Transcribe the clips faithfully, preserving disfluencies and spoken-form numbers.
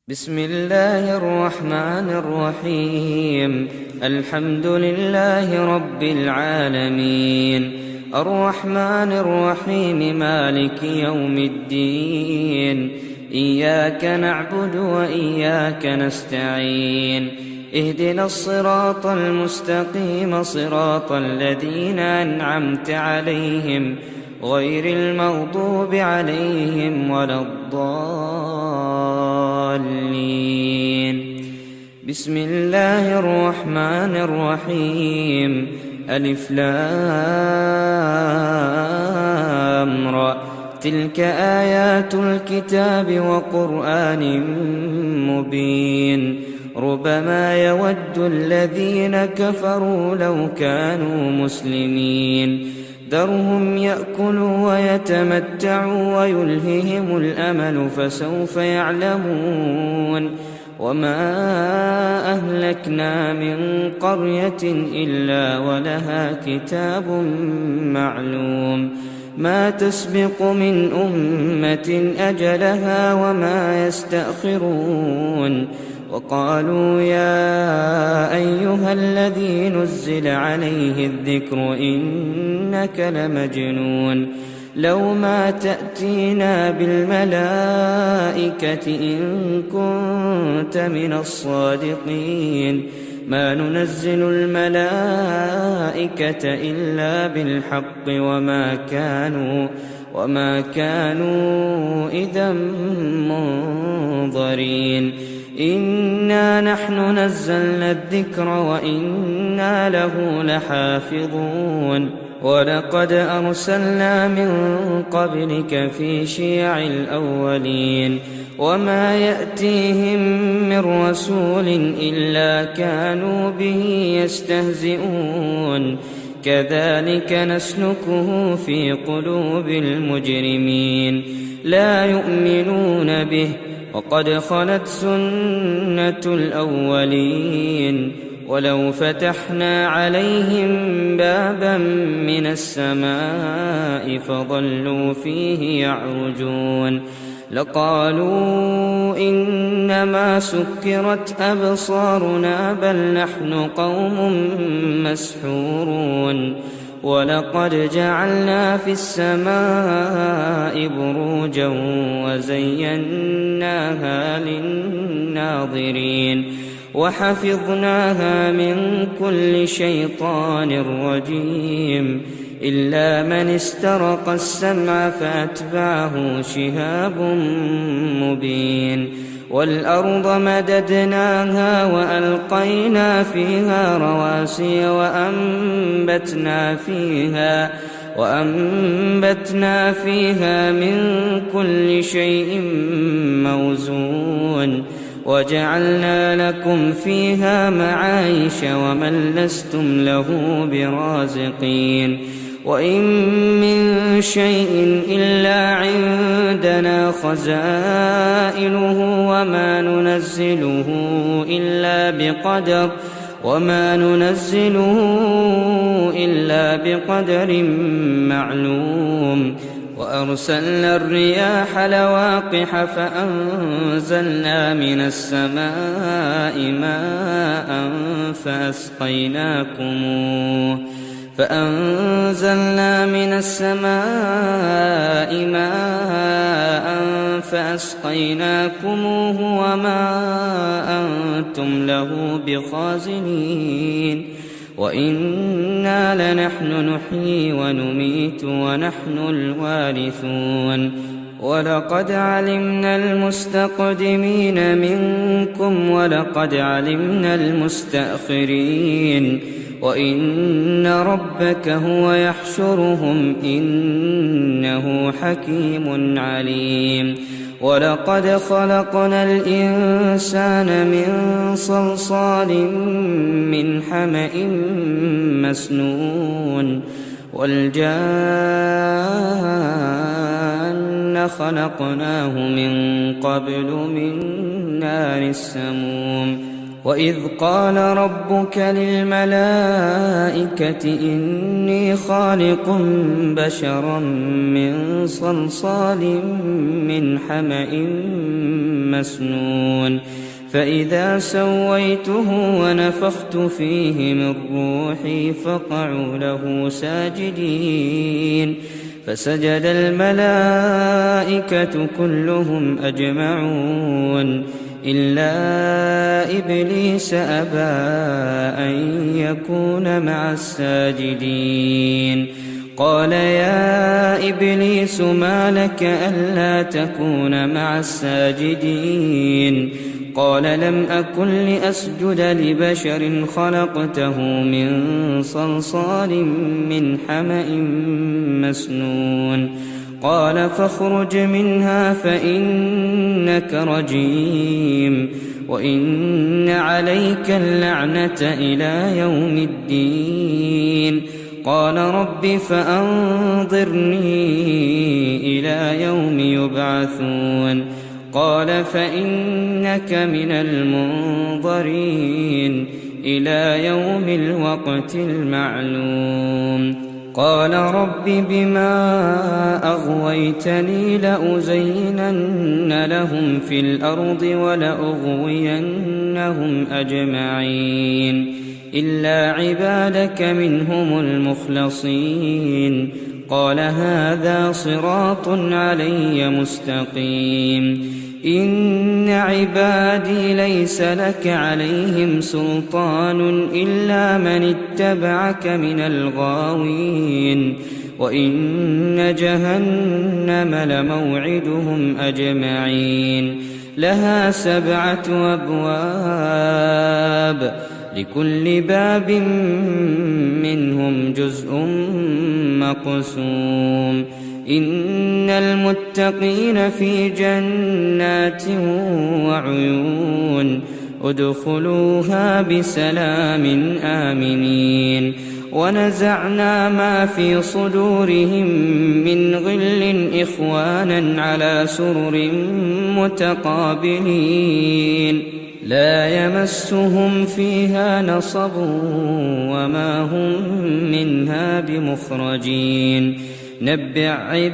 بسم الله الرحمن الرحيم. الحمد لله رب العالمين، الرحمن الرحيم، مالك يوم الدين. إياك نعبد وإياك نستعين، اهدنا الصراط المستقيم، صراط الذين أنعمت عليهم غير المغضوب عليهم ولا الضالين. بسم الله الرحمن الرحيم. ألف لام را، تلك آيات الكتاب وقرآن مبين. ربما يود الذين كفروا لو كانوا مسلمين، ذرهم يأكلوا ويتمتعوا ويلههم الأمل فسوف يعلمون. وما أهلكنا من قرية إلا ولها كتاب معلوم، ما تسبق من أمة أجلها وما يستأخرون. وقالوا يا أيها الذي نزل عليه الذكر إنك لمجنون، لو ما تأتينا بالملائكة إن كنت من الصادقين، ما ننزل الملائكة إلا بالحق وما كانوا وما كانوا إذا منظرين. إنا نحن نزلنا الذكر وإنا له لحافظون. ولقد أرسلنا من قبلك في شيع الأولين، وما يأتيهم من رسول إلا كانوا به يستهزئون. كذلك نسلكه في قلوب المجرمين، لا يؤمنون به وقد خلت سنة الأولين. ولو فتحنا عليهم بابا من السماء فظلوا فيه يعرجون لقالوا إنما سكرت أبصارنا بل نحن قوم مسحورون. ولقد جعلنا في السماء بروجا وزيناها للناظرين وحفظناها من كل شيطان رجيم، إلا من استرق السمع فأتبعه شهاب مبين. والأرض مددناها وألقينا فيها رواسي وأنبتنا فيها وأنبتنا فيها من كل شيء موزون، وجعلنا لكم فيها معايش ومن لستم له برازقين. وإن من شيء إلا عندنا خزائنه وما ننزله إلا بقدر وما ننزله إلا بقدر معلوم. وأرسلنا الرياح لواقح فأنزلنا من السماء ماء فأسقيناكموه فأنزلنا من السماء ماء فأسقيناكموه وما أنتم له بخازنين. وإنا لنحن نحيي ونميت ونحن الوارثون. ولقد علمنا المستقدمين منكم ولقد علمنا المستأخرين، وإن ربك هو يحشرهم إنه حكيم عليم. ولقد خلقنا الإنسان من صلصال من حمأ مسنون، والجان خلقناه من قبل من نار السموم. وإذ قال ربك للملائكة إني خالق بشرا من صلصال من حمأ مسنون فإذا سويته ونفخت فيه من روحي فقعوا له ساجدين فسجد الملائكة كلهم أجمعون إلا إبليس أبى أن يكون مع الساجدين قال يا إبليس ما لك ألا تكون مع الساجدين قال لم أكن لأسجد لبشر خلقته من صلصال من حمأ مسنون قال فاخرج منها فإنك رجيم وإن عليك اللعنة إلى يوم الدين قال رب فأنظرني إلى يوم يبعثون قال فإنك من المنظرين إلى يوم الوقت المعلوم قال رب بما أغويتني لأزينن لهم في الأرض ولأغوينهم أجمعين إلا عبادك منهم المخلصين قال هذا صراط علي مستقيم إن عبادي ليس لك عليهم سلطان إلا من اتبعك من الغاوين وإن جهنم لموعدهم أجمعين لها سبعة أبواب لكل باب منهم جزء مقسوم إن المتقين في جنات وعيون ادخلوها بسلام آمنين ونزعنا ما في صدورهم من غل إخوانا على سرر متقابلين لا يمسهم فيها نصب وما هم منها بمخرجين نبئ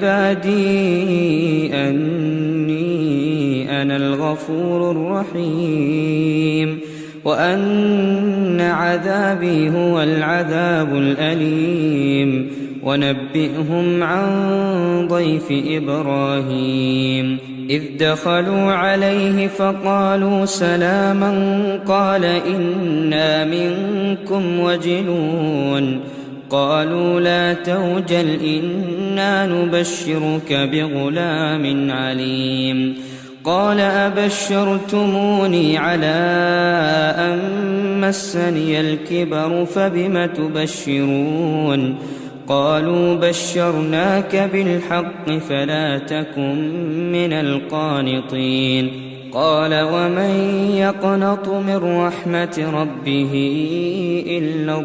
عبادي أني أنا الغفور الرحيم وأن عذابي هو العذاب الأليم ونبئهم عن ضيف إبراهيم إذ دخلوا عليه فقالوا سلاما قال إنا منكم وجلون قالوا لا توجل إنا نبشرك بغلام عليم قال أبشرتموني على أن مسني الكبر فبم تبشرون قالوا بشرناك بالحق فلا تكن من القانطين قال ومن يقنط من رحمة ربه إلا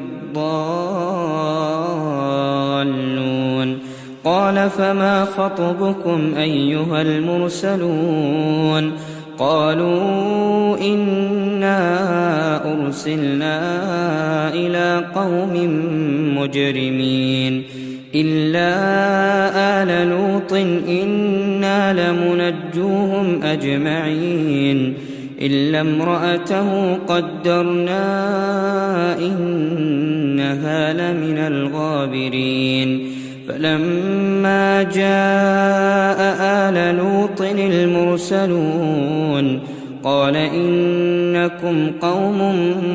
الضالون قال فما خطبكم أيها المرسلون قالوا إنا أرسلنا إلى قوم مجرمين إلا آل لوط إنا لمنجوهم أجمعين إلا امرأته قدرنا إنها لمن الغابرين فلما جاء آل لوط المرسلون قال إنكم قوم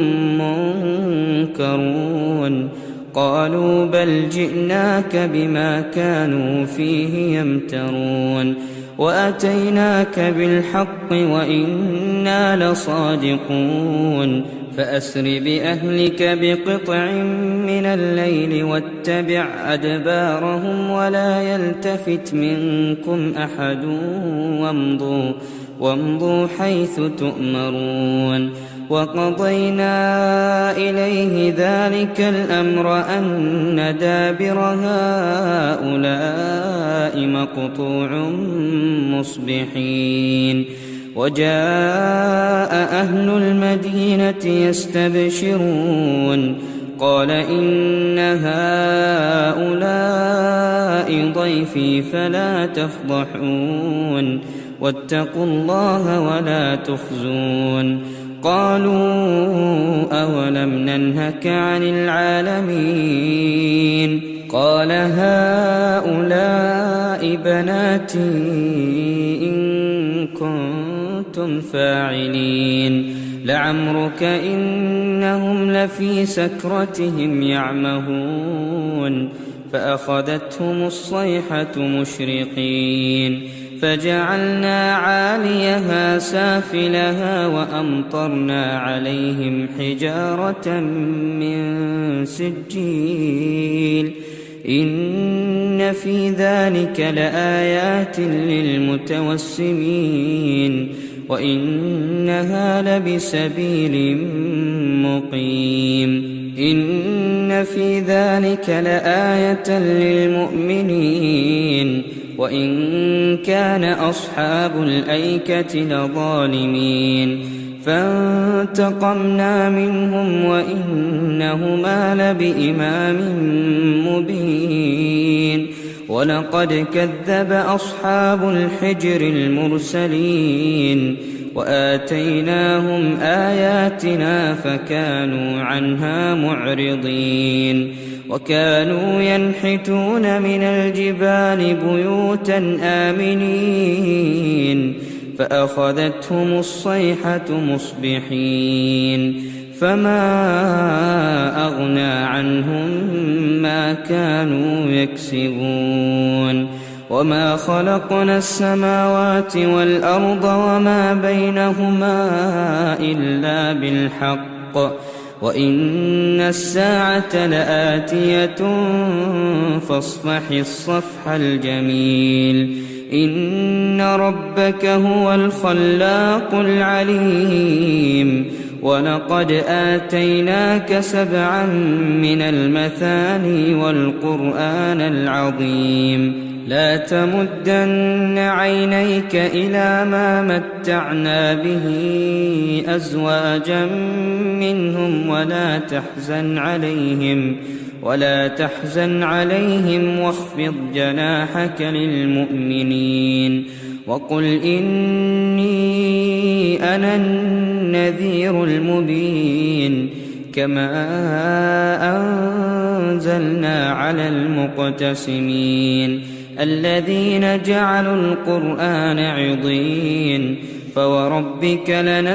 منكرون قالوا بل جئناك بما كانوا فيه يمترون وأتيناك بالحق وإنا لصادقون فأسر بأهلك بقطع من الليل واتبع أدبارهم ولا يلتفت منكم أحد وامضوا, وامضوا حيث تؤمرون وقضينا إليه ذلك الأمر أن دابر هؤلاء مقطوع مصبحين وجاء أهل المدينة يستبشرون قال إن هؤلاء ضيفي فلا تفضحون واتقوا الله ولا تخزون قالوا أولم ننهك عن العالمين قال هؤلاء بناتي إن كنتم فاعلين لعمرك إنهم لفي سكرتهم يعمهون فأخذتهم الصيحة مشرقين فجعلنا عاليها سافلها وأمطرنا عليهم حجارة من سجيل إن في ذلك لآيات للمتوسمين وإنها لبسبيل مقيم إن في ذلك لآية للمؤمنين وإن كان أصحاب الأيكة لظالمين فانتقمنا منهم وإنهما لبإمام مبين ولقد كذب أصحاب الحجر المرسلين وآتيناهم آياتنا فكانوا عنها معرضين وكانوا ينحتون من الجبال بيوتا آمنين فأخذتهم الصيحة مصبحين فما أغنى عنهم ما كانوا يكسبون وما خلقنا السماوات والأرض وما بينهما إلا بالحق وإن الساعة لآتية فاصفح الصفح الجميل إن ربك هو الخلاق العليم ولقد آتيناك سبعا من المثاني والقرآن العظيم لا تمدن عينيك إلى ما متعنا به أزواجا منهم ولا تحزن عليهم ولا تحزن عليهم واخفض جناحك للمؤمنين وقل إني أنا النذير المبين كما أنزلنا على المقتسمين الذين جعلوا القرآن عضين فوربك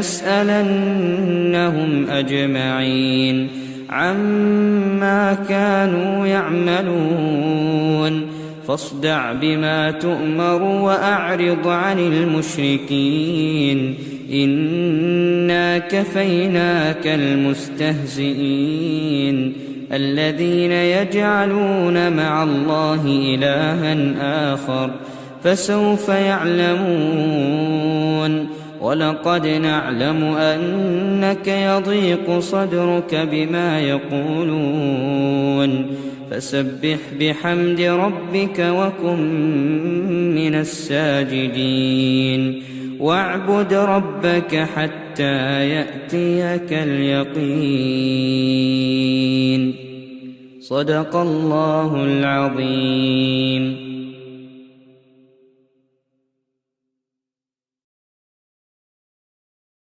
لنسألنهم أجمعين عما كانوا يعملون فاصدع بما تؤمر وأعرض عن المشركين إنا كفيناك المستهزئين الذين يجعلون مع الله إلها آخر فسوف يعلمون ولقد نعلم أنك يضيق صدرك بما يقولون فسبح بحمد ربك وكن من الساجدين واعبد ربك حتى يأتيك اليقين صدق الله العظيم.